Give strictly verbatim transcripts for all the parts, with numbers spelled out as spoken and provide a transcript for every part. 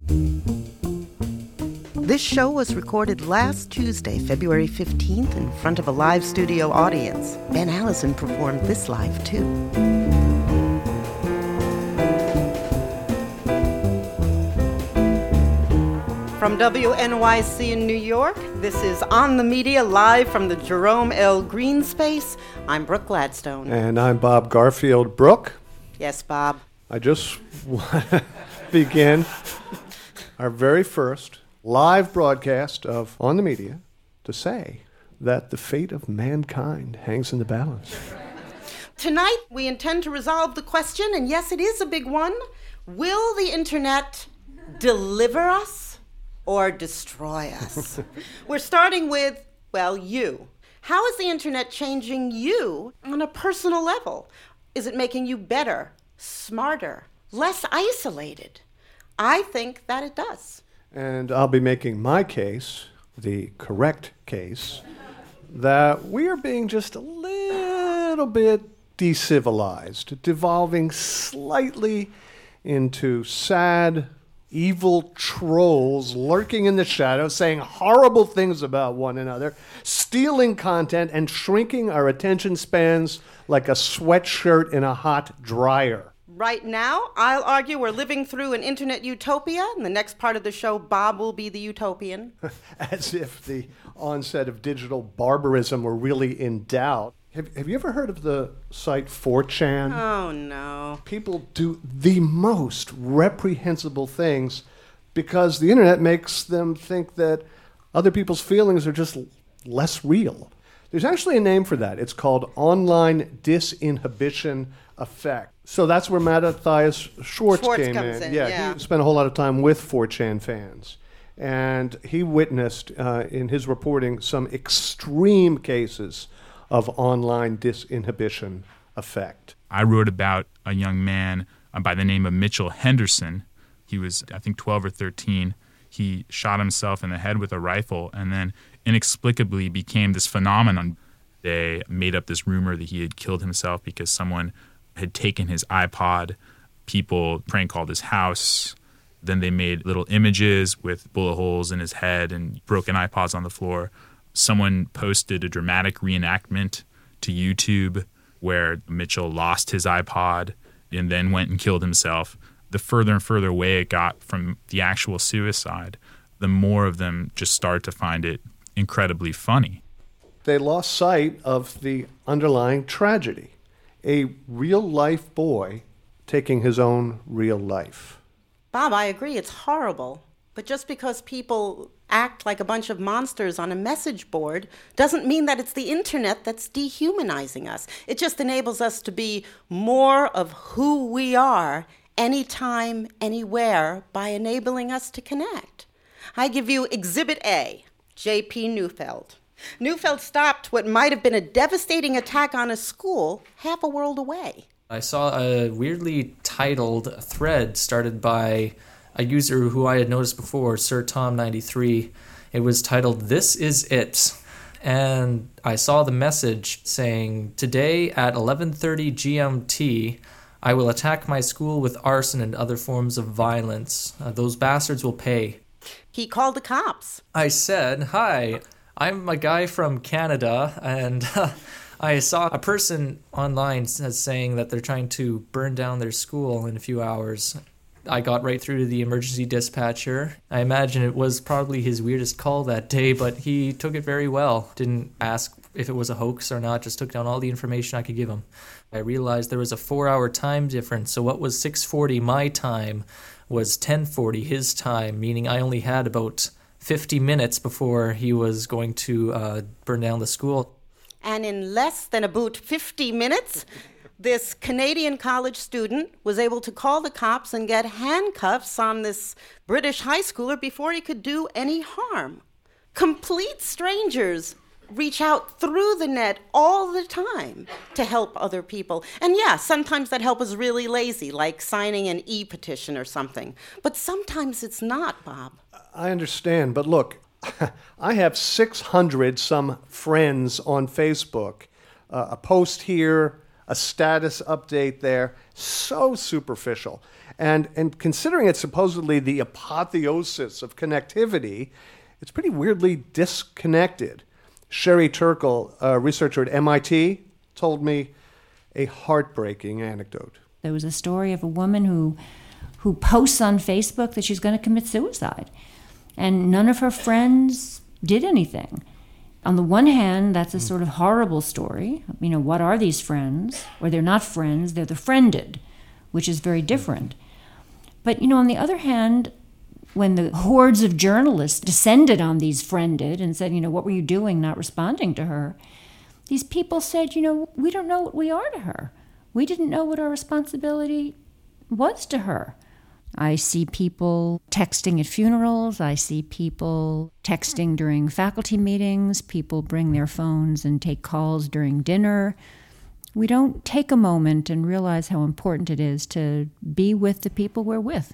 This show was recorded last Tuesday, February fifteenth, in front of a live studio audience. Ben Allison performed this live, too. From W N Y C in New York, this is On the Media, live from the Jerome L. Green Space. I'm Brooke Gladstone. And I'm Bob Garfield. Brooke? Yes, Bob. I just want to begin our very first live broadcast of On the Media to say that the fate of mankind hangs in the balance. Tonight, we intend to resolve the question, and yes, it is a big one. Will the internet deliver us or destroy us? We're starting with, well, you. How is the internet changing you on a personal level? Is it making you better, smarter, less isolated? I think that it does. And I'll be making my case, the correct case, that we are being just a little bit decivilized, devolving slightly into sad, evil trolls lurking in the shadows, saying horrible things about one another, stealing content, and shrinking our attention spans like a sweatshirt in a hot dryer. Right now, I'll argue we're living through an internet utopia. In the next part of the show, Bob will be the utopian. As if the onset of digital barbarism were really in doubt. Have, have you ever heard of the site four chan? Oh, no. People do the most reprehensible things because the internet makes them think that other people's feelings are just less real. There's actually a name for that. It's called online disinhibition effect. So that's where Matthias Schwartz, Schwartz came comes in. in, Yeah, yeah. He spent a whole lot of time with four chan fans. And he witnessed uh, in his reporting some extreme cases of online disinhibition effect. I wrote about a young man uh, by the name of Mitchell Henderson. He was, I think, twelve or thirteen. He shot himself in the head with a rifle and then inexplicably became this phenomenon. They made up this rumor that he had killed himself because someone had taken his iPod. People prank called his house. Then they made little images with bullet holes in his head and broken iPods on the floor. Someone posted a dramatic reenactment to YouTube where Mitchell lost his iPod and then went and killed himself. The further and further away it got from the actual suicide, the more of them just started to find it incredibly funny. They lost sight of the underlying tragedy. A real-life boy taking his own real life. Bob, I agree, it's horrible. But just because people act like a bunch of monsters on a message board doesn't mean that it's the internet that's dehumanizing us. It just enables us to be more of who we are anytime, anywhere, by enabling us to connect. I give you Exhibit A, J P Neufeld. Neufeld stopped what might have been a devastating attack on a school half a world away. I saw a weirdly titled thread started by a user who I had noticed before, Sir Tom ninety-three. It was titled, "This Is It." And I saw the message saying, "Today at eleven thirty G M T, I will attack my school with arson and other forms of violence. Uh, those bastards will pay." He called the cops. I said, "Hi, I'm a guy from Canada, and uh, I saw a person online saying that they're trying to burn down their school in a few hours." I got right through to the emergency dispatcher. I imagine it was probably his weirdest call that day, but he took it very well. Didn't ask if it was a hoax or not, just took down all the information I could give him. I realized there was a four-hour time difference, so what was six forty my time was ten forty his time, meaning I only had about fifty minutes before he was going to uh, burn down the school. And in less than about fifty minutes, this Canadian college student was able to call the cops and get handcuffs on this British high schooler before he could do any harm. Complete strangers reach out through the net all the time to help other people. And yeah, sometimes that help is really lazy, like signing an e-petition or something. But sometimes it's not, Bob. I understand, but look, I have six hundred some friends on Facebook. Uh, a post here, a status update there. So superficial. And, and considering it's supposedly the apotheosis of connectivity, it's pretty weirdly disconnected. Sherry Turkle, a researcher at M I T, told me a heartbreaking anecdote. There was a story of a woman who who posts on Facebook that she's going to commit suicide. And none of her friends did anything. On the one hand, that's a sort of horrible story. You know, what are these friends? Or they're not friends, they're the friended, which is very different. But, you know, on the other hand, when the hordes of journalists descended on these friended and said, you know, what were you doing not responding to her? These people said, you know, we don't know what we are to her. We didn't know what our responsibility was to her. I see people texting at funerals. I see people texting during faculty meetings. People bring their phones and take calls during dinner. We don't take a moment and realize how important it is to be with the people we're with.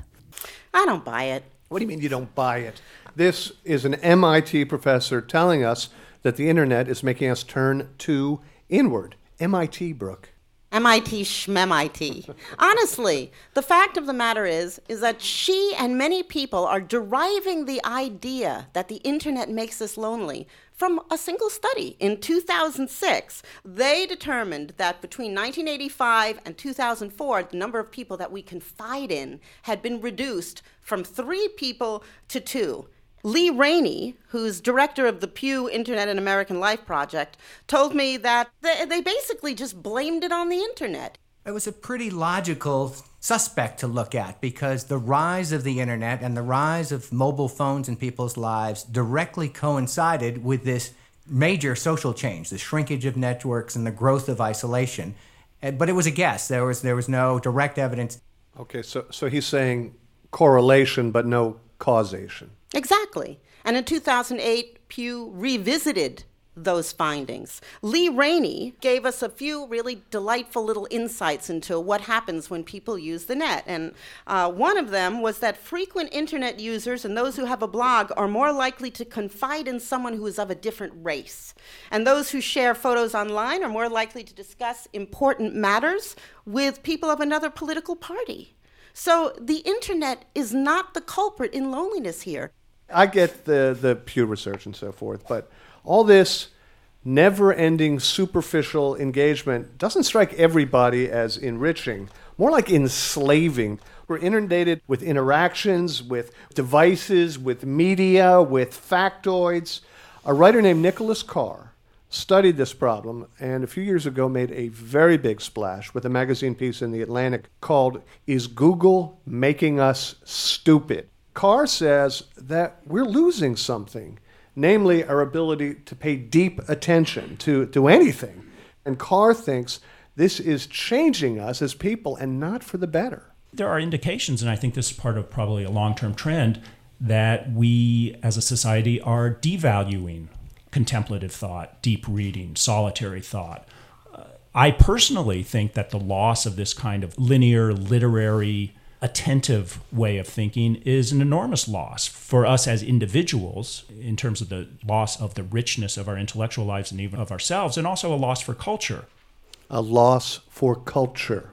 I don't buy it. What do you mean you don't buy it? This is an M I T professor telling us that the internet is making us turn to inward. M I T, Brooke. M I T schmem I T. Honestly, the fact of the matter is, is that she and many people are deriving the idea that the internet makes us lonely from a single study. In two thousand six, they determined that between nineteen eighty-five and two thousand four, the number of people that we confide in had been reduced from three people to two. Lee Rainey, who's director of the Pew Internet and American Life Project, told me that they, they basically just blamed it on the internet. It was a pretty logical suspect to look at because the rise of the internet and the rise of mobile phones in people's lives directly coincided with this major social change, the shrinkage of networks and the growth of isolation. But it was a guess. There was there was no direct evidence. Okay, so so he's saying correlation but no causation. Exactly. And in two thousand eight, Pew revisited those findings. Lee Rainey gave us a few really delightful little insights into what happens when people use the net. And uh, one of them was that frequent internet users and those who have a blog are more likely to confide in someone who is of a different race. And those who share photos online are more likely to discuss important matters with people of another political party. So the internet is not the culprit in loneliness here. I get the, the Pew research and so forth, but all this never-ending superficial engagement doesn't strike everybody as enriching, more like enslaving. We're inundated with interactions, with devices, with media, with factoids. A writer named Nicholas Carr studied this problem and a few years ago made a very big splash with a magazine piece in The Atlantic called Is Google Making Us Stupid? Carr says that we're losing something, namely our ability to pay deep attention to, to anything. And Carr thinks this is changing us as people and not for the better. There are indications, and I think this is part of probably a long-term trend, that we as a society are devaluing contemplative thought, deep reading, solitary thought. Uh, I personally think that the loss of this kind of linear, literary, attentive way of thinking is an enormous loss for us as individuals in terms of the loss of the richness of our intellectual lives and even of ourselves, and also a loss for culture. A loss for culture.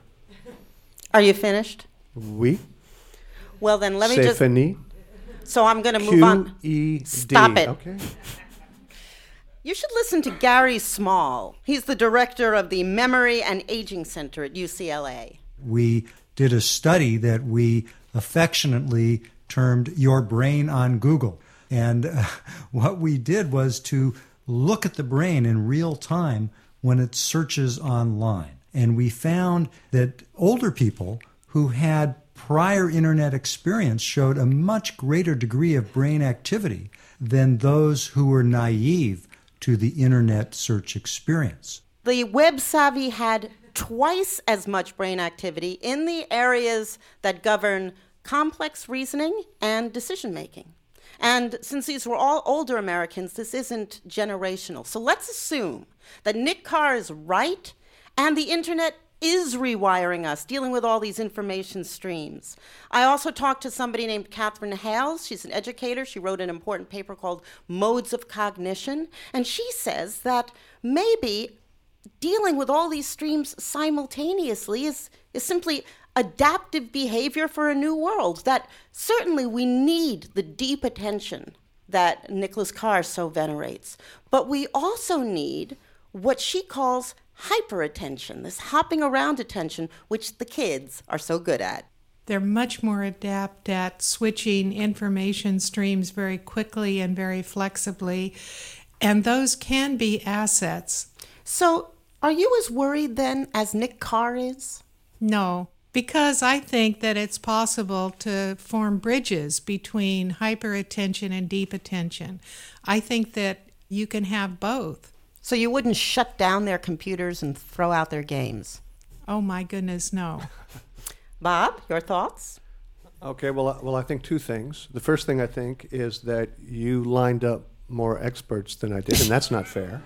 Are you finished? Oui. Well, then let me C'est just... fini. So I'm going to move on. Q E D. Stop it. Okay. You should listen to Gary Small. He's the director of the Memory and Aging Center at U C L A. We did a study that we affectionately termed Your Brain on Google. And uh, what we did was to look at the brain in real time when it searches online. And we found that older people who had prior internet experience showed a much greater degree of brain activity than those who were naive to the internet search experience. The web savvy had twice as much brain activity in the areas that govern complex reasoning and decision making. And since these were all older Americans, this isn't generational. So let's assume that Nick Carr is right and the internet is rewiring us, dealing with all these information streams. I also talked to somebody named Catherine Hales. She's an educator. She wrote an important paper called Modes of Cognition. And she says that maybe dealing with all these streams simultaneously is, is simply adaptive behavior for a new world. That certainly we need the deep attention that Nicholas Carr so venerates, but we also need what she calls hyperattention, this hopping around attention, which the kids are so good at. They're much more adept at switching information streams very quickly and very flexibly, and those can be assets. So, are you as worried then as Nick Carr is? No, because I think that it's possible to form bridges between hyperattention and deep attention. I think that you can have both. So you wouldn't shut down their computers and throw out their games? Oh my goodness, no. Bob, your thoughts? Okay, well, I- well, I think two things. The first thing I think is that you lined up more experts than I did, and that's not fair.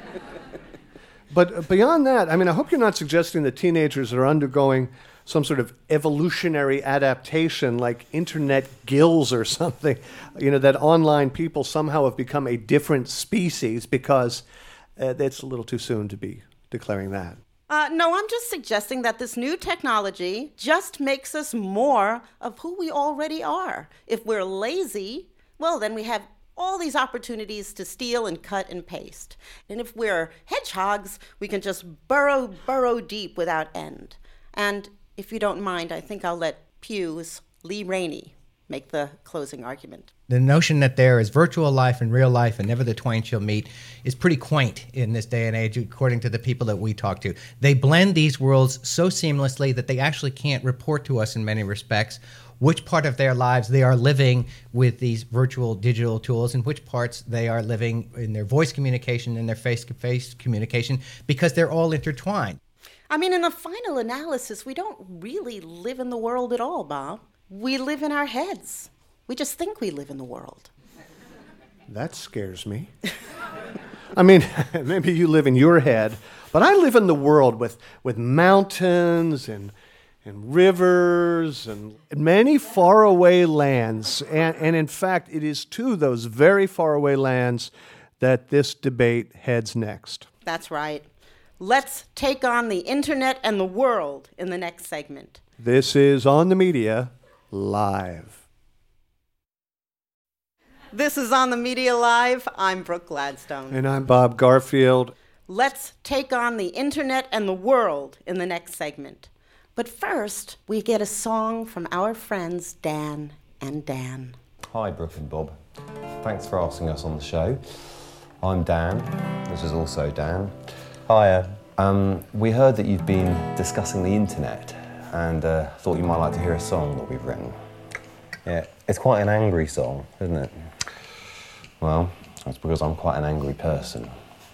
But beyond that, I mean, I hope you're not suggesting that teenagers are undergoing some sort of evolutionary adaptation like internet gills or something, you know, that online people somehow have become a different species, because uh, it's a little too soon to be declaring that. Uh, no, I'm just suggesting that this new technology just makes us more of who we already are. If we're lazy, well, then we have all these opportunities to steal and cut and paste. And if we're hedgehogs, we can just burrow, burrow deep without end. And if you don't mind, I think I'll let Pew's Lee Rainey make the closing argument. The notion that there is virtual life and real life and never the twain shall meet is pretty quaint in this day and age, according to the people that we talk to. They blend these worlds so seamlessly that they actually can't report to us in many respects which part of their lives they are living with these virtual digital tools and which parts they are living in their voice communication and their face-to-face communication, because they're all intertwined. I mean, in the final analysis, we don't really live in the world at all, Bob. We live in our heads. We just think we live in the world. That scares me. I mean, maybe you live in your head, but I live in the world with, with mountains and and rivers and many faraway lands. And, and in fact, it is to those very faraway lands that this debate heads next. That's right. Let's take on the internet and the world in the next segment. This is On the Media Live. This is On the Media Live. I'm Brooke Gladstone. And I'm Bob Garfield. Let's take on the internet and the world in the next segment. But first, we get a song from our friends Dan and Dan. Hi, Brooke and Bob. Thanks for asking us on the show. I'm Dan. This is also Dan. Hiya. Um, we heard that you've been discussing the internet and uh, thought you might like to hear a song that we've written. Yeah, it's quite an angry song, isn't it? Well, that's because I'm quite an angry person.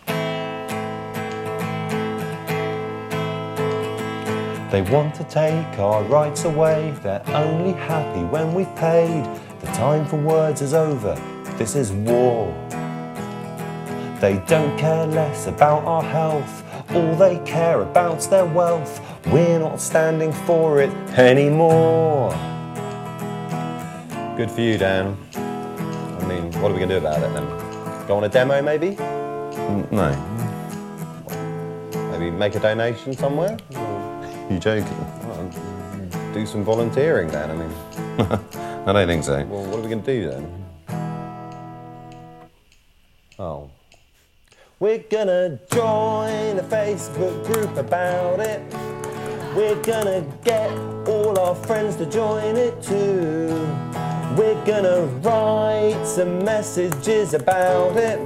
They want to take our rights away. They're only happy when we've paid. The time for words is over. This is war. They don't care less about our health. All they care about's their wealth. We're not standing for it anymore. Good for you, Dan. I mean, what are we going to do about it then? Go on a demo, maybe? Mm, no. Maybe make a donation somewhere? You joking? Well, do some volunteering then, I mean. I don't think so. Well, what are we going to do then? Oh. We're gonna join a Facebook group about it. We're gonna get all our friends to join it too. We're gonna write some messages about it.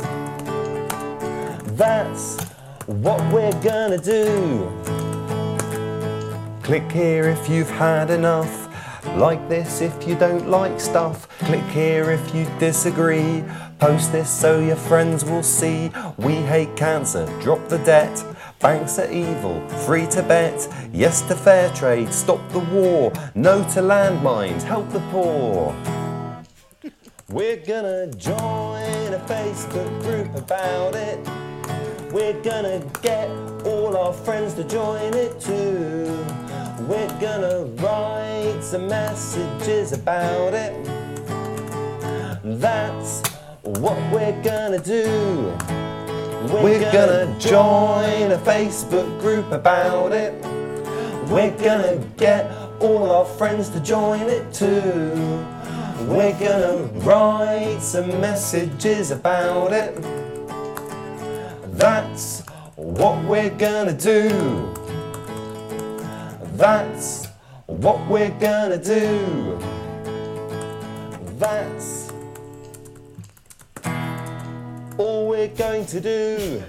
That's what we're gonna do. Click here if you've had enough. Like this if you don't like stuff. Click here if you disagree. Post this so your friends will see. We hate cancer, drop the debt. Banks are evil, free to bet. Yes to fair trade, stop the war. No to landmines, help the poor. We're gonna join a Facebook group about it. We're gonna get all our friends to join it too. We're gonna write some messages about it. That's what we're gonna do. We're gonna join a Facebook group about it. We're gonna get all our friends to join it too. We're gonna write some messages about it. That's what we're gonna do. That's what we're gonna do. That's all we're going to do.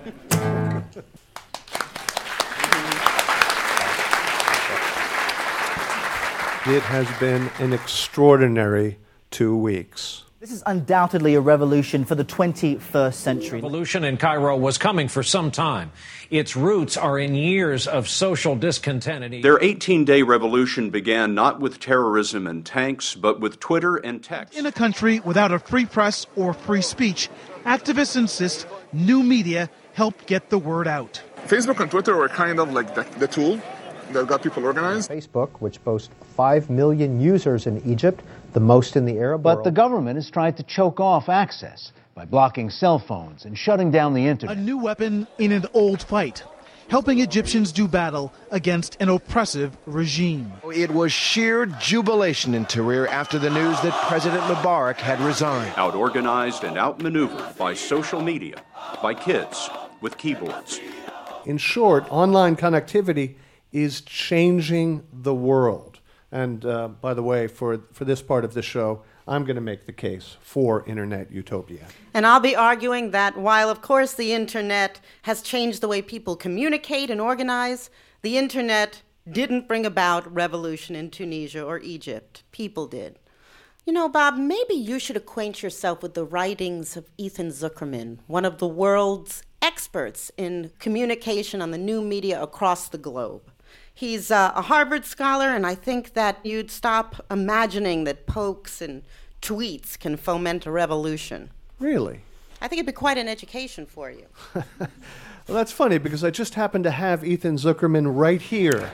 It has been an extraordinary two weeks. This is undoubtedly a revolution for the twenty-first century. Revolution in Cairo was coming for some time. Its roots are in years of social discontent. And Their eighteen-day revolution began not with terrorism and tanks, but with Twitter and text. In a country without a free press or free speech, activists insist new media help get the word out. Facebook and Twitter were kind of like the, the tool that got people organized. Facebook, which boasts five million users in Egypt, the most in the Arab but world. But the government has tried to choke off access by blocking cell phones and shutting down the internet. A new weapon in an old fight, helping Egyptians do battle against an oppressive regime. It was sheer jubilation in Tahrir after the news that President Mubarak had resigned. Out-organized and outmaneuvered by social media, by kids with keyboards. In short, online connectivity is changing the world. And uh, by the way, for, for this part of the show, I'm going to make the case for Internet Utopia. And I'll be arguing that while, of course, the Internet has changed the way people communicate and organize, the Internet didn't bring about revolution in Tunisia or Egypt. People did. You know, Bob, maybe you should acquaint yourself with the writings of Ethan Zuckerman, one of the world's experts in communication on the new media across the globe. He's uh, a Harvard scholar, and I think that you'd stop imagining that pokes and tweets can foment a revolution. Really? I think it'd be quite an education for you. Well, that's funny, because I just happen to have Ethan Zuckerman right here.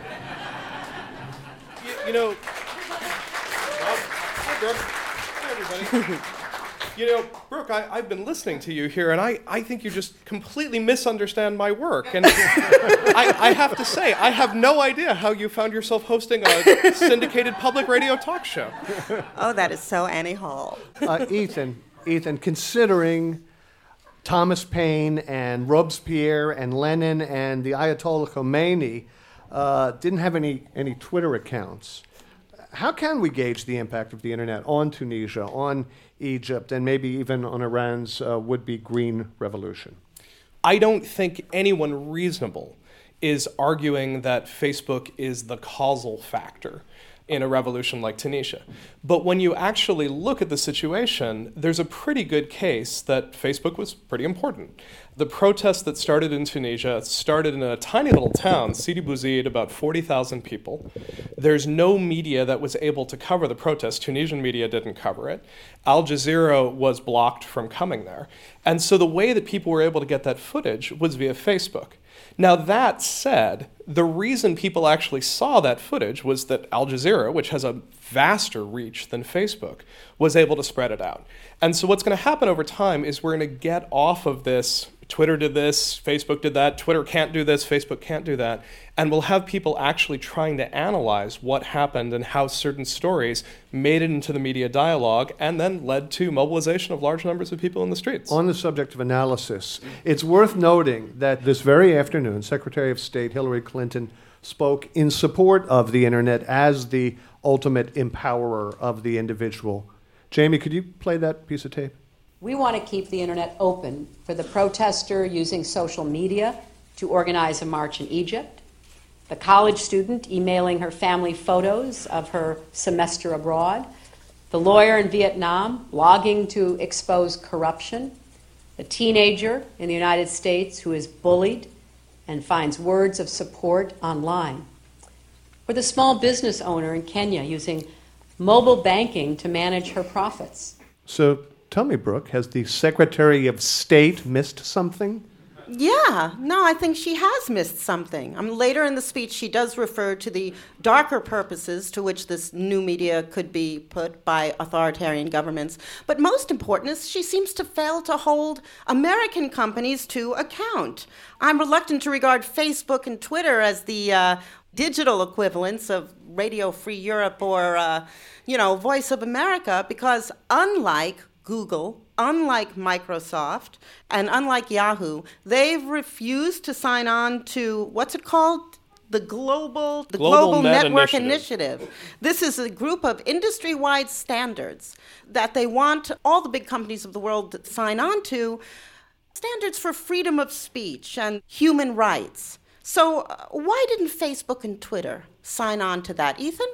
you, you know... Well, hi, Brooke. Hi, everybody. You know, Brooke, I, I've been listening to you here, and I, I think you just completely misunderstand my work. And I, I have to say, I have no idea how you found yourself hosting a syndicated public radio talk show. Oh, that is so Annie Hall. uh, Ethan, Ethan, considering Thomas Paine and Robespierre and Lenin and the Ayatollah Khomeini uh, didn't have any, any Twitter accounts, how can we gauge the impact of the Internet on Tunisia, on Egypt, and maybe even on Iran's uh, would-be green revolution? I don't think anyone reasonable is arguing that Facebook is the causal factor in a revolution like Tunisia. But when you actually look at the situation, there's a pretty good case that Facebook was pretty important. The protests that started in Tunisia started in a tiny little town, Sidi Bouzid, about forty thousand people. There's no media that was able to cover the protests. Tunisian media didn't cover it. Al Jazeera was blocked from coming there. And so the way that people were able to get that footage was via Facebook. Now, that said, the reason people actually saw that footage was that Al Jazeera, which has a vaster reach than Facebook, was able to spread it out. And so what's going to happen over time is we're going to get off of this, Twitter did this, Facebook did that, Twitter can't do this, Facebook can't do that, and we'll have people actually trying to analyze what happened and how certain stories made it into the media dialogue and then led to mobilization of large numbers of people in the streets. On the subject of analysis, it's worth noting that this very afternoon, Secretary of State Hillary Clinton spoke in support of the Internet as the ultimate empowerer of the individual. Jamie, could you play that piece of tape? We want to keep the Internet open for the protester using social media to organize a march in Egypt, the college student emailing her family photos of her semester abroad, the lawyer in Vietnam blogging to expose corruption, the teenager in the United States who is bullied and finds words of support online, or the small business owner in Kenya using mobile banking to manage her profits. So tell me, Brooke, has the Secretary of State missed something? Yeah, no, I think she has missed something. I mean, later in the speech, she does refer to the darker purposes to which this new media could be put by authoritarian governments. But most important is she seems to fail to hold American companies to account. I'm reluctant to regard Facebook and Twitter as the uh, digital equivalents of Radio Free Europe or, uh, you know, Voice of America, because unlike Google, unlike Microsoft, and unlike Yahoo, they've refused to sign on to, what's it called? The Global, the Global, Global Net Network Initiative. Initiative. This is a group of industry-wide standards that they want all the big companies of the world to sign on to, standards for freedom of speech and human rights. So uh, why didn't Facebook and Twitter sign on to that, Ethan?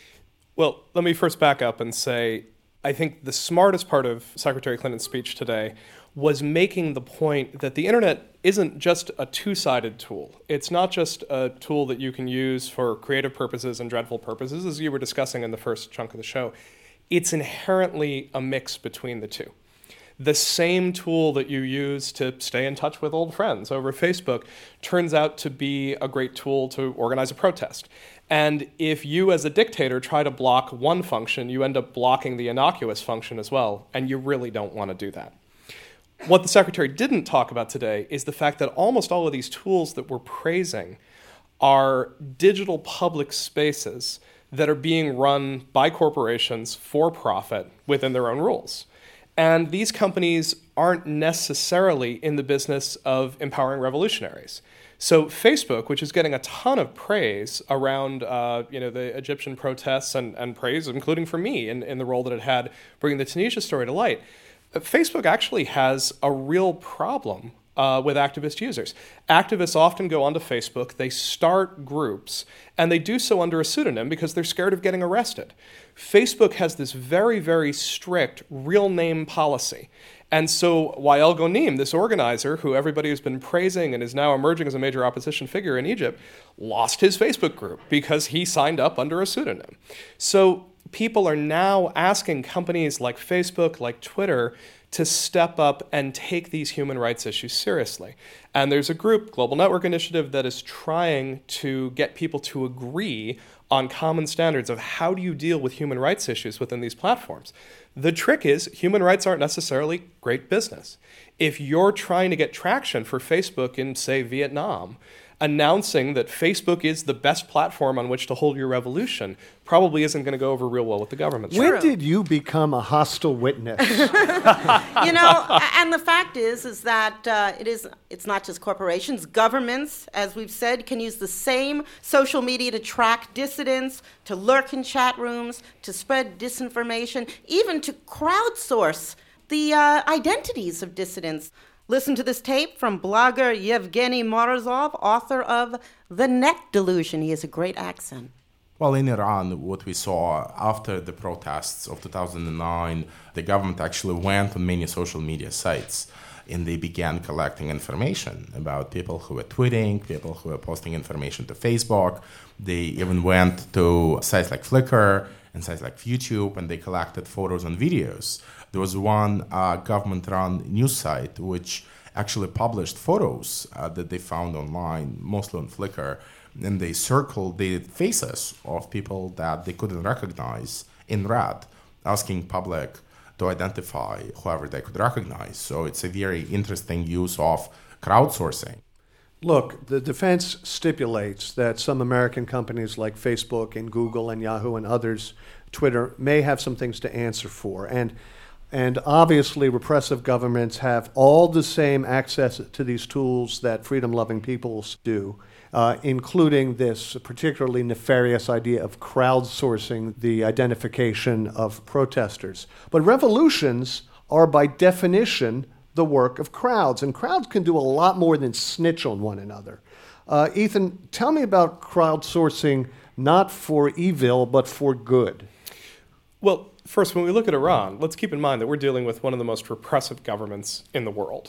Well, let me first back up and say, I think the smartest part of Secretary Clinton's speech today was making the point that the internet isn't just a two-sided tool. It's not just a tool that you can use for creative purposes and dreadful purposes, as you were discussing in the first chunk of the show. It's inherently a mix between the two. The same tool that you use to stay in touch with old friends over Facebook turns out to be a great tool to organize a protest. And if you as a dictator try to block one function, you end up blocking the innocuous function as well, and you really don't want to do that. What the Secretary didn't talk about today is the fact that almost all of these tools that we're praising are digital public spaces that are being run by corporations for profit within their own rules. And these companies aren't necessarily in the business of empowering revolutionaries. So Facebook, which is getting a ton of praise around uh, you know, the Egyptian protests and, and praise, including for me in, in the role that it had bringing the Tunisia story to light, Facebook actually has a real problem uh, with activist users. Activists often go onto Facebook, they start groups, and they do so under a pseudonym because they're scared of getting arrested. Facebook has this very, very strict real name policy. And so Wael Ghonim, this organizer who everybody has been praising and is now emerging as a major opposition figure in Egypt, lost his Facebook group because he signed up under a pseudonym. So people are now asking companies like Facebook, like Twitter, to step up and take these human rights issues seriously. And there's a group, Global Network Initiative, that is trying to get people to agree on common standards of how do you deal with human rights issues within these platforms. The trick is human rights aren't necessarily great business. If you're trying to get traction for Facebook in, say, Vietnam, announcing that Facebook is the best platform on which to hold your revolution probably isn't going to go over real well with the government. When True. Did you become a hostile witness? You know, and the fact is, is that uh, it is, it's not just corporations. Governments, as we've said, can use the same social media to track dissidents, to lurk in chat rooms, to spread disinformation, even to crowdsource the uh, identities of dissidents. Listen to this tape from blogger Yevgeny Morozov, author of The Net Delusion. He has a great accent. Well, in Iran, what we saw after the protests of two thousand nine, the government actually went on many social media sites and they began collecting information about people who were tweeting, people who were posting information to Facebook. They even went to sites like Flickr and sites like YouTube, and they collected photos and videos. There was one uh, government-run news site which actually published photos uh, that they found online, mostly on Flickr, and they circled the faces of people that they couldn't recognize in red, asking public to identify whoever they could recognize. So it's a very interesting use of crowdsourcing. Look, the defense stipulates that some American companies like Facebook and Google and Yahoo and others, Twitter, may have some things to answer for. And and obviously repressive governments have all the same access to these tools that freedom-loving peoples do, uh, including this particularly nefarious idea of crowdsourcing the identification of protesters. But revolutions are by definition the work of crowds, and crowds can do a lot more than snitch on one another. Uh, Ethan, tell me about crowdsourcing, not for evil, but for good. Well, first, when we look at Iran, let's keep in mind that we're dealing with one of the most repressive governments in the world.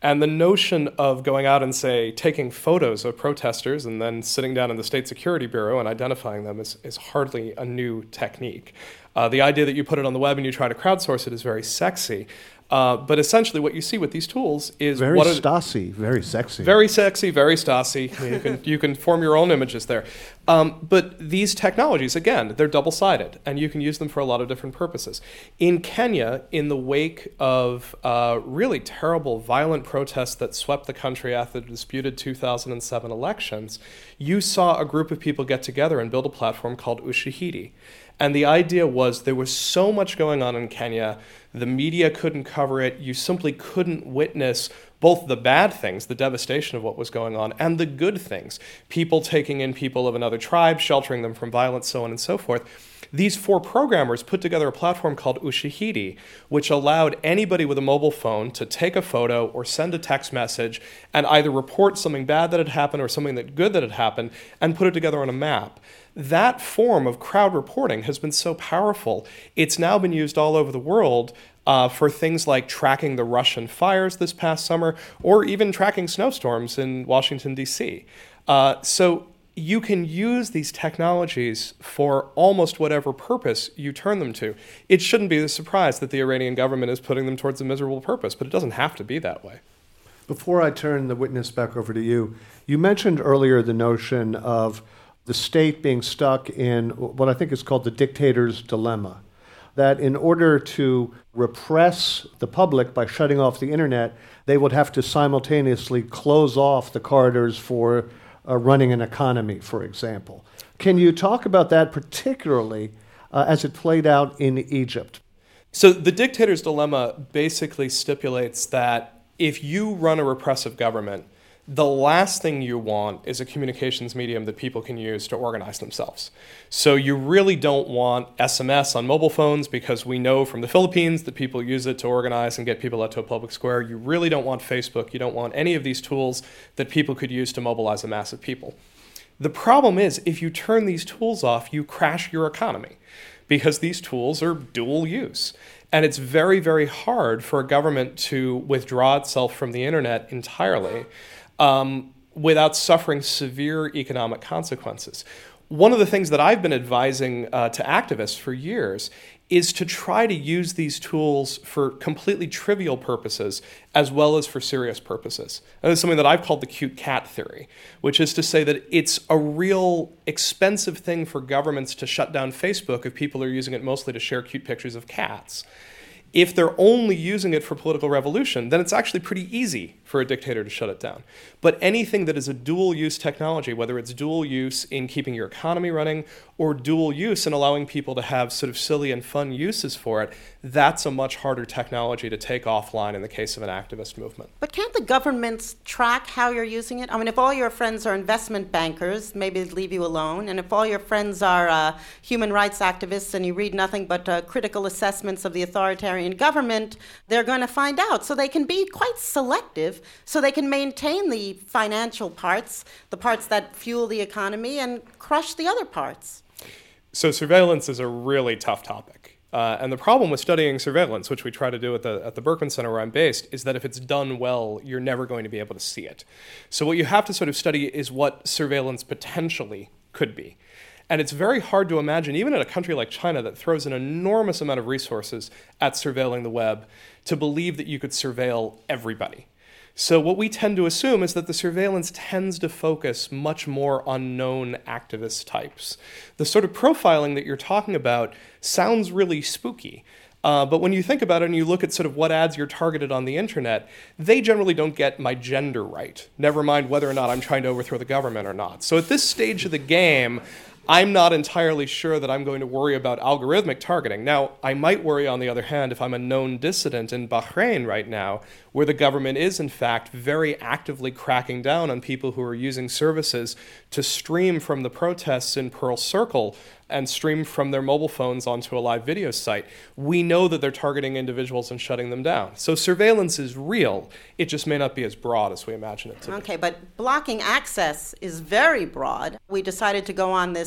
And the notion of going out and, say, taking photos of protesters and then sitting down in the State Security Bureau and identifying them is, is hardly a new technique. Uh, the idea that you put it on the web and you try to crowdsource it is very sexy. Uh, but essentially what you see with these tools is... Very what Stasi, very sexy. Very sexy, very Stasi. You can, you can form your own images there. Um, but these technologies, again, they're double-sided, and you can use them for a lot of different purposes. In Kenya, in the wake of uh, really terrible, violent protests that swept the country after the disputed two thousand seven elections, you saw a group of people get together and build a platform called Ushahidi. And the idea was there was so much going on in Kenya, the media couldn't cover it, you simply couldn't witness both the bad things, the devastation of what was going on, and the good things, people taking in people of another tribe, sheltering them from violence, so on and so forth. These four programmers put together a platform called Ushahidi, which allowed anybody with a mobile phone to take a photo or send a text message and either report something bad that had happened or something that good that had happened and put it together on a map. That form of crowd reporting has been so powerful, it's now been used all over the world uh, for things like tracking the Russian fires this past summer, or even tracking snowstorms in Washington, D C. Uh, so you can use these technologies for almost whatever purpose you turn them to. It shouldn't be a surprise that the Iranian government is putting them towards a miserable purpose, but it doesn't have to be that way. Before I turn the witness back over to you, you mentioned earlier the notion of the state being stuck in what I think is called the dictator's dilemma, that in order to repress the public by shutting off the internet, they would have to simultaneously close off the corridors for uh, running an economy, for example. Can you talk about that particularly uh, as it played out in Egypt? So the dictator's dilemma basically stipulates that if you run a repressive government, the last thing you want is a communications medium that people can use to organize themselves. So you really don't want S M S on mobile phones because we know from the Philippines that people use it to organize and get people out to a public square. You really don't want Facebook. You don't want any of these tools that people could use to mobilize a mass of people. The problem is if you turn these tools off, you crash your economy because these tools are dual use. And it's very, very hard for a government to withdraw itself from the internet entirely Um, without suffering severe economic consequences. One of the things that I've been advising uh, to activists for years is to try to use these tools for completely trivial purposes as well as for serious purposes. And this is something that I've called the cute cat theory, which is to say that it's a real expensive thing for governments to shut down Facebook if people are using it mostly to share cute pictures of cats. If they're only using it for political revolution, then it's actually pretty easy for a dictator to shut it down. But anything that is a dual-use technology, whether it's dual use in keeping your economy running or dual use in allowing people to have sort of silly and fun uses for it, that's a much harder technology to take offline in the case of an activist movement. But can't the governments track how you're using it? I mean, if all your friends are investment bankers, maybe they'd leave you alone. And if all your friends are uh, human rights activists and you read nothing but uh, critical assessments of the authoritarian government, they're going to find out. So they can be quite selective, so they can maintain the financial parts, the parts that fuel the economy, and crush the other parts. So surveillance is a really tough topic. Uh, and the problem with studying surveillance, which we try to do at the, at the Berkman Center where I'm based, is that if it's done well, you're never going to be able to see it. So what you have to sort of study is what surveillance potentially could be. And it's very hard to imagine, even in a country like China that throws an enormous amount of resources at surveilling the web, to believe that you could surveil everybody. So what we tend to assume is that the surveillance tends to focus much more on known activist types. The sort of profiling that you're talking about sounds really spooky. Uh, but when you think about it and you look at sort of what ads you're targeted on the internet, they generally don't get my gender right, never mind whether or not I'm trying to overthrow the government or not. So at this stage of the game, I'm not entirely sure that I'm going to worry about algorithmic targeting. Now, I might worry, on the other hand, if I'm a known dissident in Bahrain right now, where the government is, in fact, very actively cracking down on people who are using services to stream from the protests in Pearl Circle and stream from their mobile phones onto a live video site. We know that they're targeting individuals and shutting them down. So surveillance is real. It just may not be as broad as we imagine it to be. Okay, but blocking access is very broad. We decided to go on this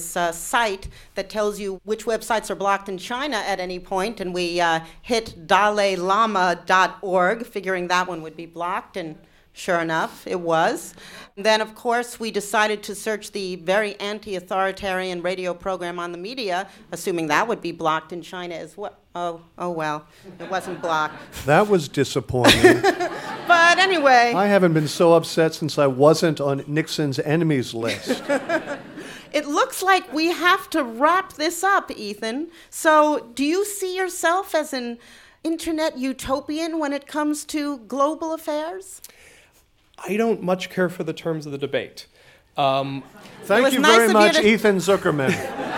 this uh, site that tells you which websites are blocked in China at any point, and we uh, hit dalai lama dot org, figuring that one would be blocked, and sure enough, it was. And then, of course, we decided to search the very anti-authoritarian radio program On the Media, assuming that would be blocked in China as well. Oh, oh well, it wasn't blocked. That was disappointing. But anyway. I haven't been so upset since I wasn't on Nixon's enemies list. It looks like we have to wrap this up, Ethan. So do you see yourself as an internet utopian when it comes to global affairs? I don't much care for the terms of the debate. Um, Thank you nice very much, to... Ethan Zuckerman.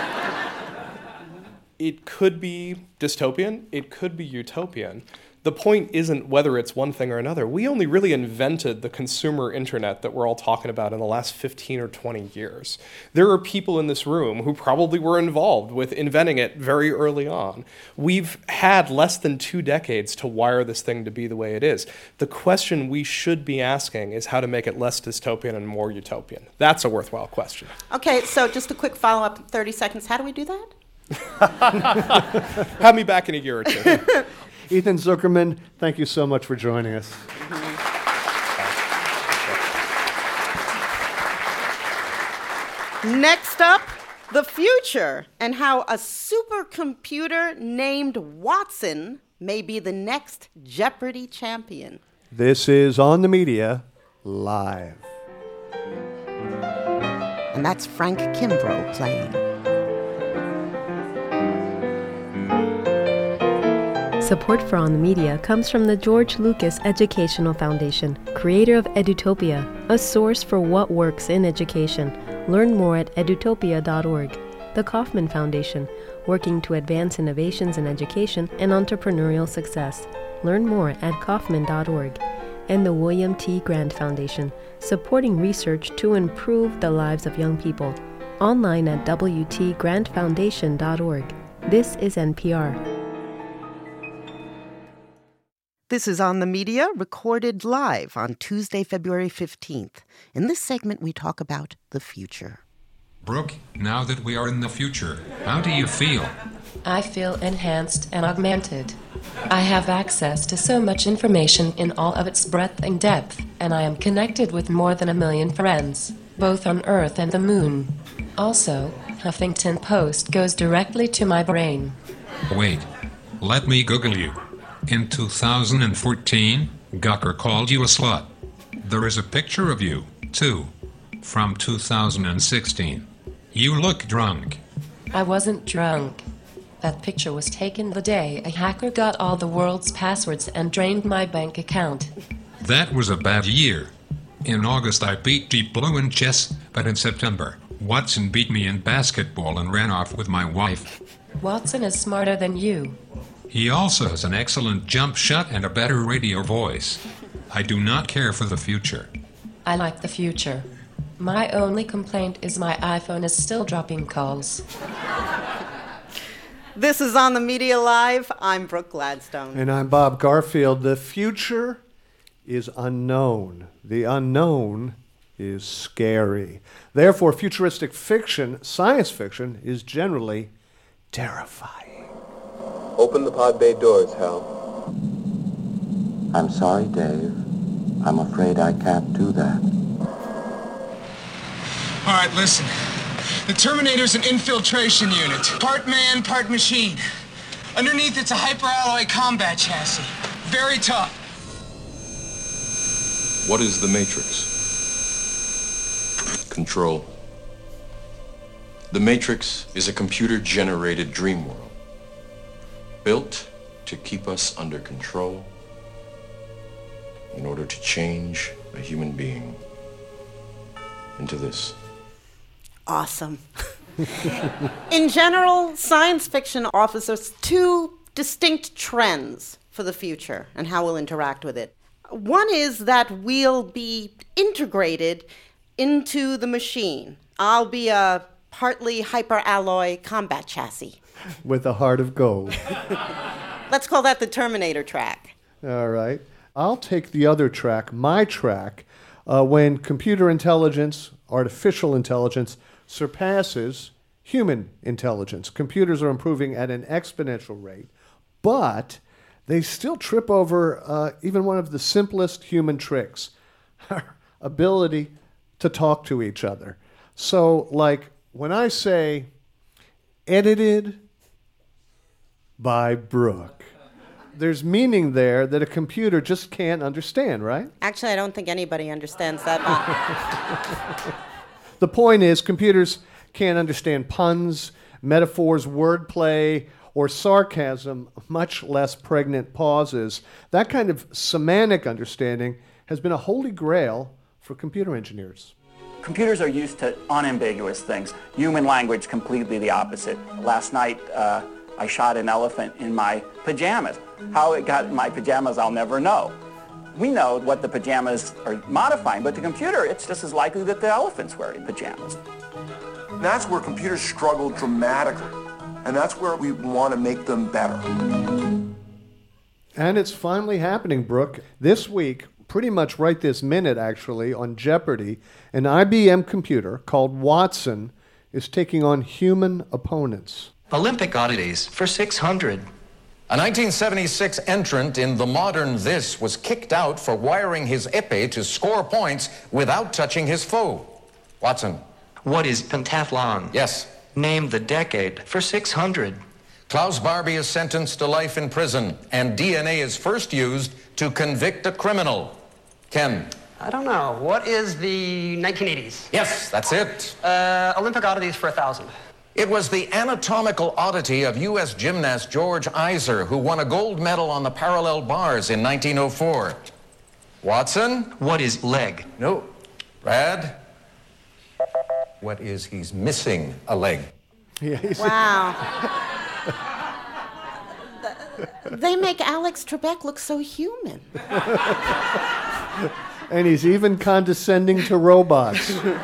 It could be dystopian. It could be utopian. The point isn't whether it's one thing or another. We only really invented the consumer internet that we're all talking about in the last fifteen or twenty years. There are people in this room who probably were involved with inventing it very early on. We've had less than two decades to wire this thing to be the way it is. The question we should be asking is how to make it less dystopian and more utopian. That's a worthwhile question. Okay, so just a quick follow-up, thirty seconds. How do we do that? Have me back in a year or two. Ethan Zuckerman, thank you so much for joining us. Mm-hmm. Next up, the future and how a supercomputer named Watson may be the next Jeopardy champion. This is On the Media Live. And that's Frank Kimbrough playing. Support for On the Media comes from the George Lucas Educational Foundation, creator of Edutopia, a source for what works in education. Learn more at edutopia dot org. The Kauffman Foundation, working to advance innovations in education and entrepreneurial success. Learn more at kauffman dot org. And the William T. Grant Foundation, supporting research to improve the lives of young people. Online at w t grant foundation dot org. This is N P R. This is On the Media, recorded live on Tuesday, February fifteenth. In this segment, we talk about the future. Brooke, now that we are in the future, how do you feel? I feel enhanced and augmented. I have access to so much information in all of its breadth and depth, and I am connected with more than a million friends, both on Earth and the Moon. Also, Huffington Post goes directly to my brain. Wait, let me Google you. In two thousand fourteen, Gawker called you a slut. There is a picture of you, too, from two thousand sixteen. You look drunk. I wasn't drunk. That picture was taken the day a hacker got all the world's passwords and drained my bank account. That was a bad year. In August, I beat Deep Blue in chess, but in September, Watson beat me in basketball and ran off with my wife. Watson is smarter than you. He also has an excellent jump shot and a better radio voice. I do not care for the future. I like the future. My only complaint is my iPhone is still dropping calls. This is On the Media Live. I'm Brooke Gladstone. And I'm Bob Garfield. The future is unknown. The unknown is scary. Therefore, futuristic fiction, science fiction, is generally terrifying. Open the pod bay doors, Hal. I'm sorry, Dave. I'm afraid I can't do that. All right, listen. The Terminator's an infiltration unit. Part man, part machine. Underneath, it's a hyperalloy combat chassis. Very tough. What is the Matrix? Control. The Matrix is a computer-generated dream world, built to keep us under control in order to change a human being into this. Awesome. In general, science fiction offers us two distinct trends for the future and how we'll interact with it. One is that we'll be integrated into the machine. I'll be a partly hyperalloy combat chassis. With a heart of gold. Let's call that the Terminator track. All right. I'll take the other track, my track, uh, when computer intelligence, artificial intelligence, surpasses human intelligence. Computers are improving at an exponential rate, but they still trip over uh, even one of the simplest human tricks, our ability to talk to each other. So, like, when I say, edited by Brooke, there's meaning there that a computer just can't understand, right? Actually, I don't think anybody understands that. The point is, computers can't understand puns, metaphors, wordplay, or sarcasm, much less pregnant pauses. That kind of semantic understanding has been a holy grail for computer engineers. Computers are used to unambiguous things. Human language, completely the opposite. Last night, uh, I shot an elephant in my pajamas. How it got in my pajamas, I'll never know. We know what the pajamas are modifying, but the computer, it's just as likely that the elephant's wearing pajamas. That's where computers struggle dramatically, and that's where we want to make them better. And it's finally happening, Brooke. This week, pretty much right this minute, actually, on Jeopardy, an I B M computer called Watson is taking on human opponents. Olympic oddities for six hundred. A nineteen seventy-six entrant in The Modern This was kicked out for wiring his épée to score points without touching his foe. Watson. What is pentathlon? Yes. Name the decade for six hundred. Klaus Barbie is sentenced to life in prison, and D N A is first used to convict a criminal. Ken. I don't know. What is the nineteen eighties? Yes, that's it. Uh, Olympic oddities for a thousand. It was the anatomical oddity of U S gymnast George Iser who won a gold medal on the parallel bars in nineteen oh four. Watson? What is leg? No. Brad? What is he's missing a leg? Yeah, Wow. They make Alex Trebek look so human. And he's even condescending to robots.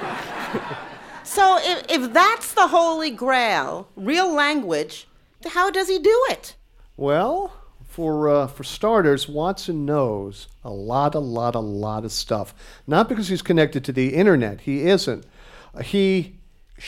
So if, if that's the holy grail, real language, how does he do it? Well, for uh, for starters, Watson knows a lot, a lot, a lot of stuff. Not because he's connected to the internet. He isn't. Uh, he,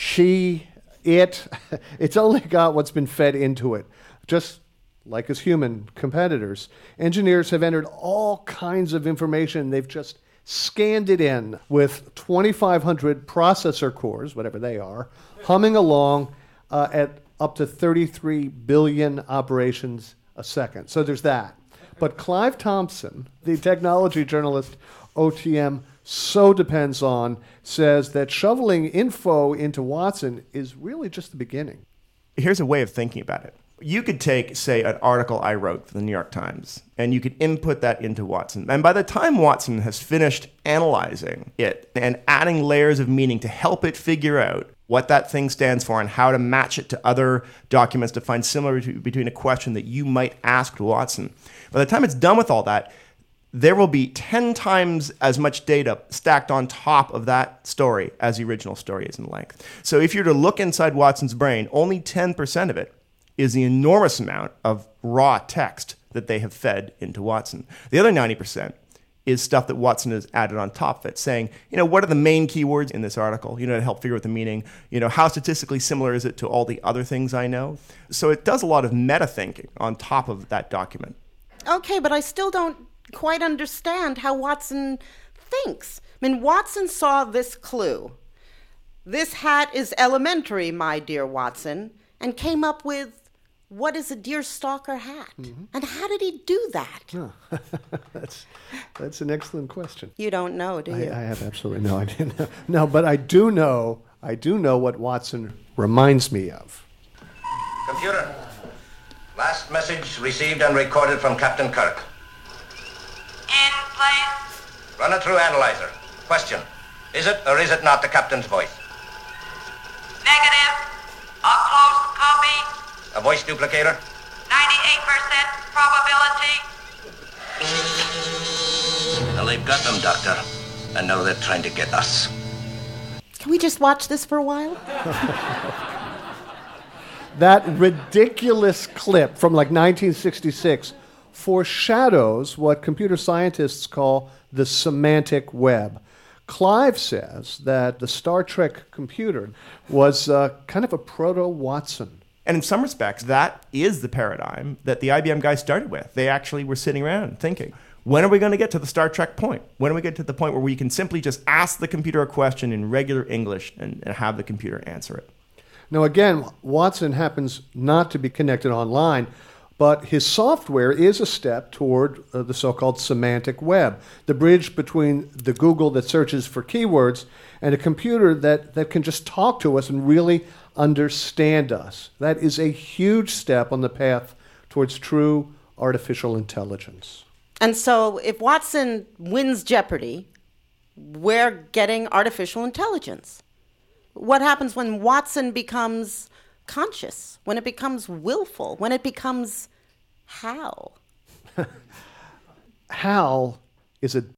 she, it, it's only got what's been fed into it. Just like his human competitors. Engineers have entered all kinds of information. They've just scanned it in with twenty-five hundred processor cores, whatever they are, humming along uh, at up to thirty-three billion operations a second. So there's that. But Clive Thompson, the technology journalist O T M so depends on, says that shoveling info into Watson is really just the beginning. Here's a way of thinking about it. You could take, say, an article I wrote for the New York Times, and you could input that into Watson. And by the time Watson has finished analyzing it and adding layers of meaning to help it figure out what that thing stands for and how to match it to other documents to find similarity between a question that you might ask to Watson, by the time it's done with all that, there will be ten times as much data stacked on top of that story as the original story is in length. So if you're to look inside Watson's brain, only ten percent of it is the enormous amount of raw text that they have fed into Watson. The other ninety percent is stuff that Watson has added on top of it, saying, you know, what are the main keywords in this article, you know, to help figure out the meaning, you know, how statistically similar is it to all the other things I know? So it does a lot of meta thinking on top of that document. Okay, but I still don't quite understand how Watson thinks. I mean, Watson saw this clue. This hat is elementary, my dear Watson, and came up with, what is a deerstalker hat? Mm-hmm. And how did he do that? Oh. that's that's an excellent question. You don't know, do you? I, I have absolutely no idea. No, no, but I do know, I do know what Watson reminds me of. Computer, last message received and recorded from Captain Kirk. In place. Run it through Analyzer. Question, is it or is it not the captain's voice? Negative. A close copy. A voice duplicator? ninety-eight percent probability. Well, they've got them, Doctor. And now they're trying to get us. Can we just watch this for a while? That ridiculous clip from like nineteen sixty-six foreshadows what computer scientists call the semantic web. Clive says that the Star Trek computer was uh, kind of a proto-Watson. And in some respects, that is the paradigm that the I B M guys started with. They actually were sitting around thinking, when are we going to get to the Star Trek point? When are we get to the point where we can simply just ask the computer a question in regular English and, and have the computer answer it? Now, again, Watson happens not to be connected online, but his software is a step toward uh, the so-called semantic web, the bridge between the Google that searches for keywords and a computer that, that can just talk to us and really understand us. That is a huge step on the path towards true artificial intelligence. And so if Watson wins Jeopardy, we're getting artificial intelligence. What happens when Watson becomes conscious, when it becomes willful, when it becomes Hal? Hal is a...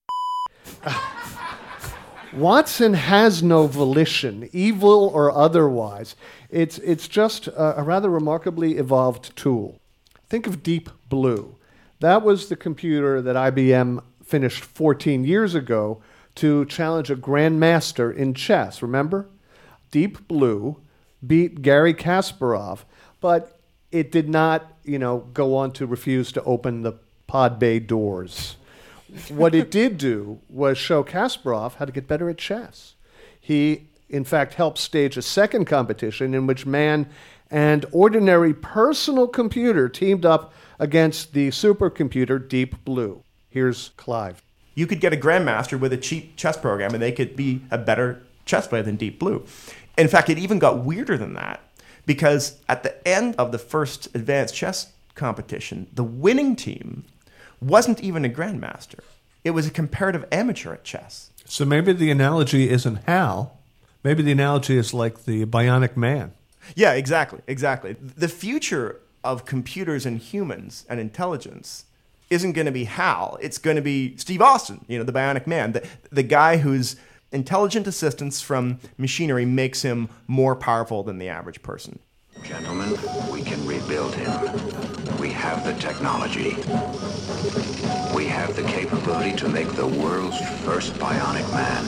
Watson has no volition, evil or otherwise. It's, it's just a, a rather remarkably evolved tool. Think of Deep Blue. That was the computer that I B M finished fourteen years ago to challenge a grandmaster in chess, remember? Deep Blue beat Garry Kasparov, but it did not, you know, go on to refuse to open the pod bay doors. What it did do was show Kasparov how to get better at chess. He, in fact, helped stage a second competition in which man and ordinary personal computer teamed up against the supercomputer Deep Blue. Here's Clive. You could get a grandmaster with a cheap chess program and they could be a better chess player than Deep Blue. In fact, it even got weirder than that, because at the end of the first advanced chess competition, the winning team wasn't even a grandmaster. It was a comparative amateur at chess. So maybe the analogy isn't Hal. Maybe the analogy is like the bionic man. Yeah, exactly, exactly. The future of computers and humans and intelligence isn't going to be Hal. It's going to be Steve Austin, you know, the bionic man, the, the guy whose intelligent assistance from machinery makes him more powerful than the average person. Gentlemen, we can rebuild him. We have the technology. We have the capability to make the world's first bionic man.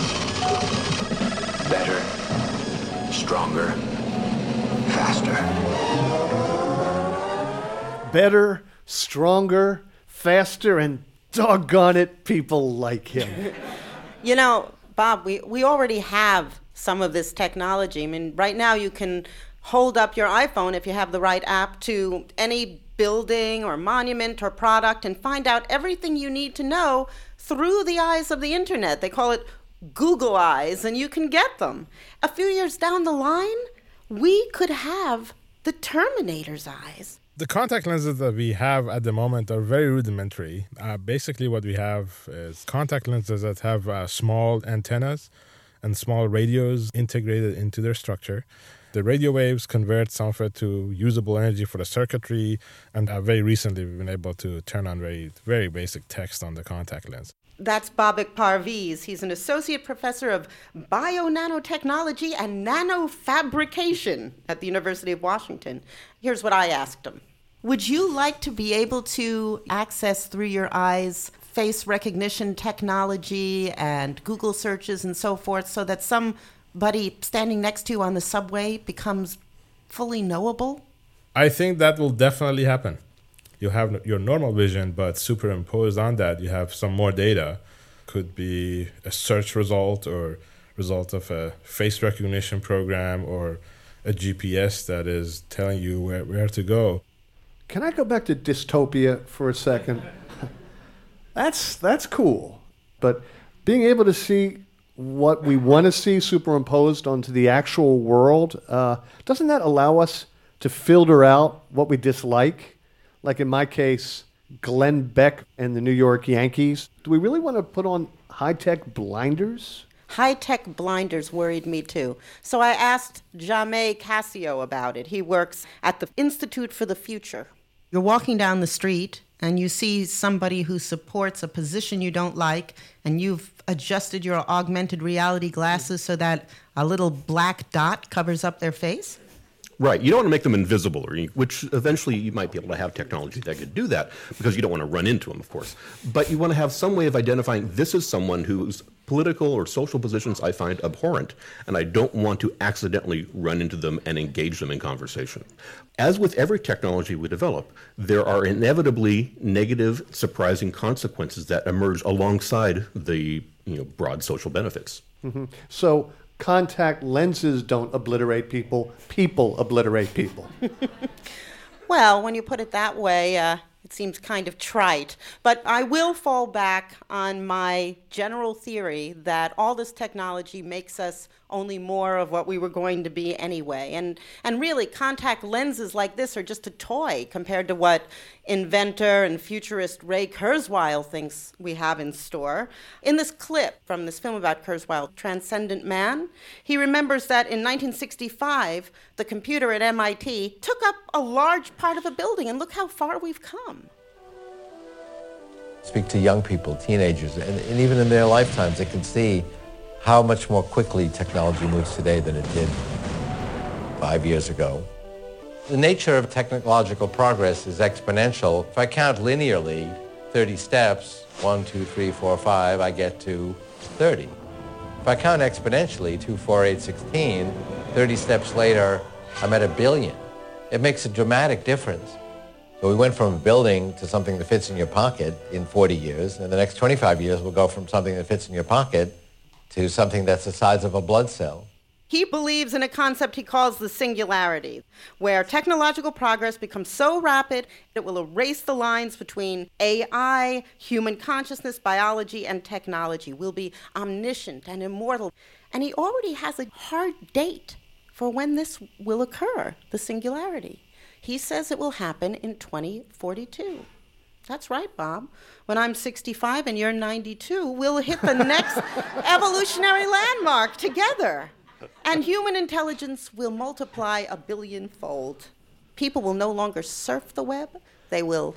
Better, stronger, faster. Better, stronger, faster, and doggone it, people like him. You know, Bob, we, we already have some of this technology. I mean, right now you can hold up your iPhone, if you have the right app, to any building or monument or product and find out everything you need to know through the eyes of the internet. They call it Google Eyes, and you can get them. A few years down the line, we could have the Terminator's eyes. The contact lenses that we have at the moment are very rudimentary. Uh, basically, what we have is contact lenses that have uh, small antennas and small radios integrated into their structure. The radio waves convert some of it to usable energy for the circuitry, and uh, very recently we've been able to turn on very, very basic text on the contact lens. That's Babak Parviz. He's an associate professor of bio-nanotechnology and nanofabrication at the University of Washington. Here's what I asked him. Would you like to be able to access through your eyes face recognition technology and Google searches and so forth so that somebody standing next to you on the subway becomes fully knowable? I think that will definitely happen. You have your normal vision, but superimposed on that, you have some more data. Could be a search result or result of a face recognition program or a G P S that is telling you where, where to go. Can I go back to dystopia for a second? That's that's cool. But being able to see what we want to see superimposed onto the actual world, uh, doesn't that allow us to filter out what we dislike? Like in my case, Glenn Beck and the New York Yankees. Do we really want to put on high-tech blinders? High-tech blinders worried me too. So I asked Jamé Cassio about it. He works at the Institute for the Future. You're walking down the street and you see somebody who supports a position you don't like, and you've adjusted your augmented reality glasses so that a little black dot covers up their face? Right. You don't want to make them invisible, or you, which eventually you might be able to have technology that could do that, because you don't want to run into them, of course. But you want to have some way of identifying this is someone whose political or social positions I find abhorrent, and I don't want to accidentally run into them and engage them in conversation. As with every technology we develop, there are inevitably negative, surprising consequences that emerge alongside the you know, broad social benefits. Mm-hmm. So contact lenses don't obliterate people, people obliterate people. Well, when you put it that way, uh, it seems kind of trite. But I will fall back on my general theory that all this technology makes us only more of what we were going to be anyway. And and really, contact lenses like this are just a toy compared to what inventor and futurist Ray Kurzweil thinks we have in store. In this clip from this film about Kurzweil, Transcendent Man, he remembers that in nineteen sixty-five, the computer at M I T took up a large part of a building, and look how far we've come. Speak to young people, teenagers, and, and even in their lifetimes, they can see how much more quickly technology moves today than it did five years ago. The nature of technological progress is exponential. If I count linearly, thirty steps, one, two, three, four, five, I get to thirty. If I count exponentially, two, four, eight, sixteen, thirty steps later, I'm at a billion. It makes a dramatic difference. So we went from a building to something that fits in your pocket in forty years, and the next twenty-five years we'll go from something that fits in your pocket to something that's the size of a blood cell. He believes in a concept he calls the singularity, where technological progress becomes so rapid it will erase the lines between A I, human consciousness, biology, and technology. We'll be omniscient and immortal. And he already has a hard date for when this will occur, the singularity. He says it will happen in twenty forty-two. That's right, Bob. When I'm sixty-five and you're ninety-two, we'll hit the next evolutionary landmark together. And human intelligence will multiply a billionfold. People will no longer surf the web. They will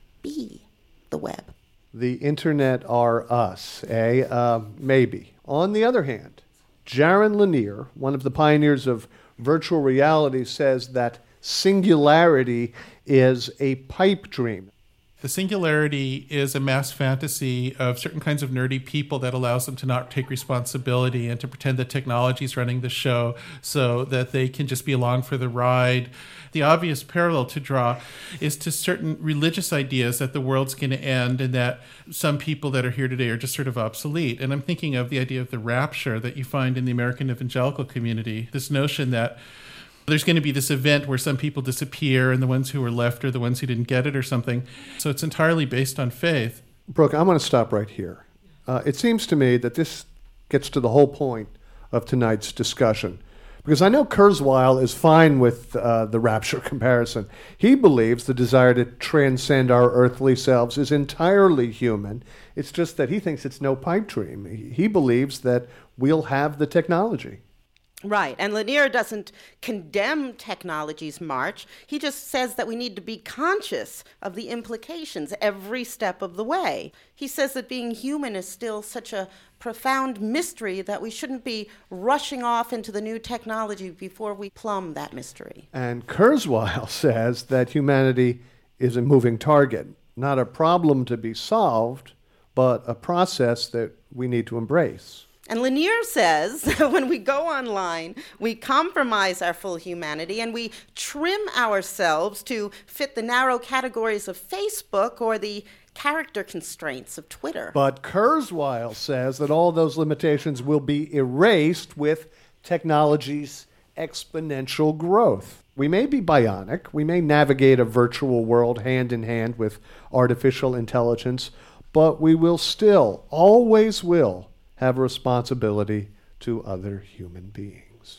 be the web. The internet are us, eh? Uh, maybe. On the other hand, Jaron Lanier, one of the pioneers of virtual reality, says that singularity is a pipe dream. The singularity is a mass fantasy of certain kinds of nerdy people that allows them to not take responsibility and to pretend that technology is running the show so that they can just be along for the ride. The obvious parallel to draw is to certain religious ideas that the world's going to end and that some people that are here today are just sort of obsolete. And I'm thinking of the idea of the rapture that you find in the American evangelical community, this notion that there's going to be this event where some people disappear and the ones who are left are the ones who didn't get it or something. So it's entirely based on faith. Brooke, I'm going to stop right here. Uh, it seems to me that this gets to the whole point of tonight's discussion. Because I know Kurzweil is fine with uh, the rapture comparison. He believes the desire to transcend our earthly selves is entirely human. It's just that he thinks it's no pipe dream. He, he believes that we'll have the technology. Right, and Lanier doesn't condemn technology's march. He just says that we need to be conscious of the implications every step of the way. He says that being human is still such a profound mystery that we shouldn't be rushing off into the new technology before we plumb that mystery. And Kurzweil says that humanity is a moving target, not a problem to be solved, but a process that we need to embrace. And Lanier says that when we go online, we compromise our full humanity and we trim ourselves to fit the narrow categories of Facebook or the character constraints of Twitter. But Kurzweil says that all those limitations will be erased with technology's exponential growth. We may be bionic, we may navigate a virtual world hand in hand with artificial intelligence, but we will still, always will, have a responsibility to other human beings.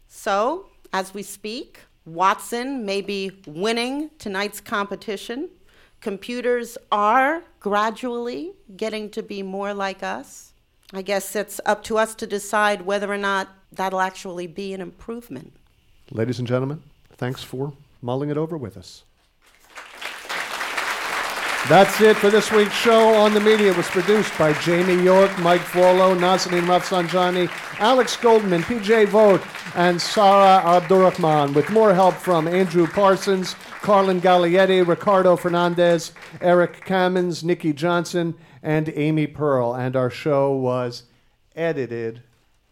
So, as we speak, Watson may be winning tonight's competition. Computers are gradually getting to be more like us. I guess it's up to us to decide whether or not that'll actually be an improvement. Ladies and gentlemen, thanks for mulling it over with us. That's it for this week's show on the media. It was produced by Jamie York, Mike Forlow, Nazanin Rafsanjani, Alex Goldman, P J Vogt, and Sarah Abdurrahman, with more help from Andrew Parsons, Carlin Gallietti, Ricardo Fernandez, Eric Cammons, Nikki Johnson, and Amy Pearl. And our show was edited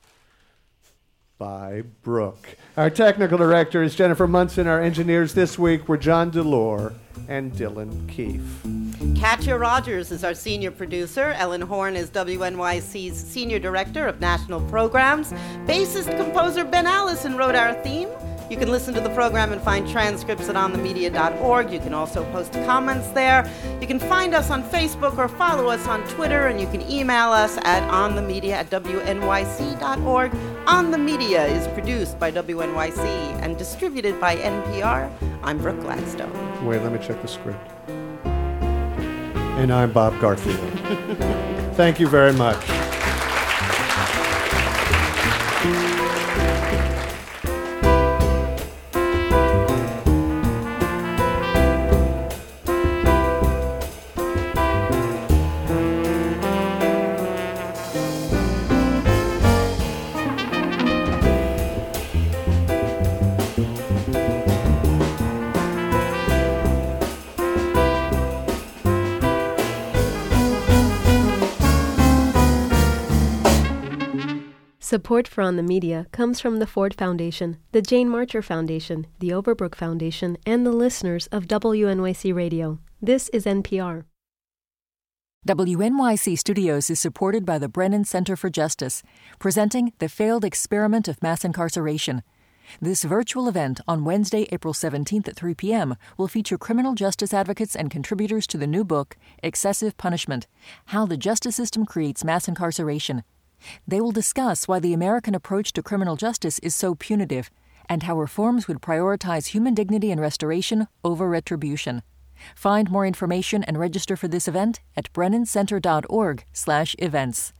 by Brooke. Our technical director is Jennifer Munson. Our engineers this week were John Delore and Dylan Keefe. Katya Rogers is our senior producer. Ellen Horn is W N Y C's senior director of national programs. Bassist composer Ben Allison wrote our theme. You can listen to the program and find transcripts at on the media dot org. You can also post comments there. You can find us on Facebook or follow us on Twitter, and you can email us at onthemedia at W N Y C dot org. On the Media is produced by W N Y C and distributed by N P R. I'm Brooke Gladstone. Wait, let me check the script. And I'm Bob Garfield. Thank you very much. Support for On the Media comes from the Ford Foundation, the Jane Marcher Foundation, the Overbrook Foundation, and the listeners of W N Y C Radio. This is N P R. W N Y C Studios is supported by the Brennan Center for Justice, presenting The Failed Experiment of Mass Incarceration. This virtual event on Wednesday, April seventeenth at three p.m. will feature criminal justice advocates and contributors to the new book, Excessive Punishment: How the Justice System Creates Mass Incarceration. They will discuss why the American approach to criminal justice is so punitive and how reforms would prioritize human dignity and restoration over retribution. Find more information and register for this event at brennan center dot org slash events.